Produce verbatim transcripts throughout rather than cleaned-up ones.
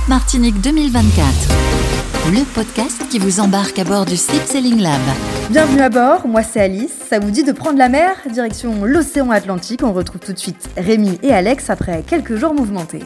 Cap Martinique deux mille vingt-quatre, le podcast qui vous embarque à bord du Sleep Sailing Lab. Bienvenue à bord, moi c'est Alice. Ça vous dit de prendre la mer, direction l'océan Atlantique. On retrouve tout de suite Rémi et Alex après quelques jours mouvementés.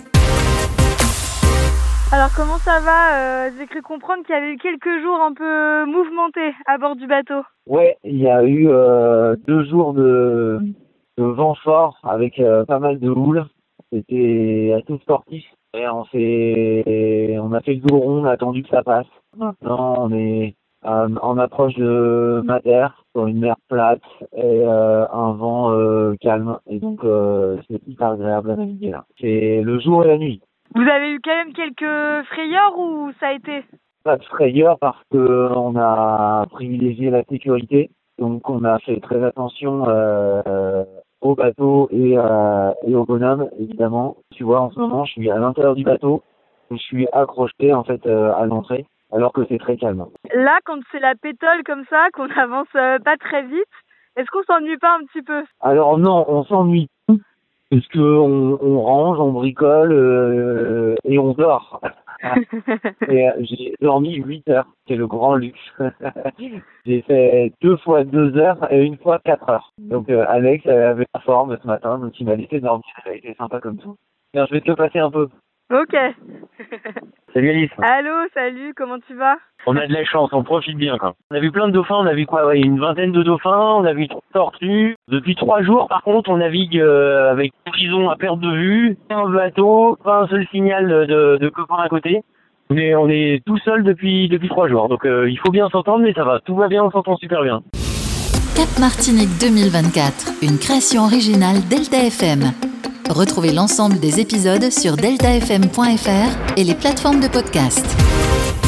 Alors comment ça va euh, J'ai cru comprendre qu'il y avait eu quelques jours un peu mouvementés à bord du bateau. Ouais, il y a eu euh, deux jours de, de vent fort avec euh, pas mal de houle. C'était assez sportif. Et on s'est, on a fait le dos rond, on a attendu que ça passe. Maintenant, on est euh, en approche de Madère, sur une mer plate et euh, un vent euh, calme. Et donc, euh, c'est hyper agréable à naviguer là. C'est le jour et la nuit. Vous avez eu quand même quelques frayeurs ou ça a été? Pas de frayeur parce que on a privilégié la sécurité. Donc, on a fait très attention euh, au bateau et, euh, et au bonhomme, évidemment. Tu vois, en ce moment, je suis à l'intérieur du bateau. Je suis accroché, en fait, euh, à l'entrée, alors que c'est très calme. Là, quand c'est la pétole comme ça, qu'on avance euh, pas très vite, est-ce qu'on s'ennuie pas un petit peu? Alors non, on s'ennuie pas, parce que on, on range, on bricole euh, et on dort. Et euh, j'ai dormi huit heures, c'est le grand luxe. J'ai fait deux fois deux heures et une fois quatre heures. Donc euh, Alex avait la forme ce matin, donc il m'a laissé dormir, ça a été sympa comme tout. Bien, je vais te passer un peu. Ok. Salut Alice. Allô, salut, comment tu vas? On a de la chance, on profite bien quand même. On a vu plein de dauphins, on a vu quoi, ouais, une vingtaine de dauphins, on a vu trois tortues. Depuis trois jours, par contre, on navigue euh, avec un horizon à perte de vue, un bateau, pas un seul signal de, de copains à côté. Mais on est tout seul depuis depuis trois jours, donc euh, il faut bien s'entendre, mais ça va, tout va bien, on s'entend super bien. Cap Martinique deux mille vingt-quatre, une création originale Delta F M. Retrouvez l'ensemble des épisodes sur delta f m point f r et les plateformes de podcast.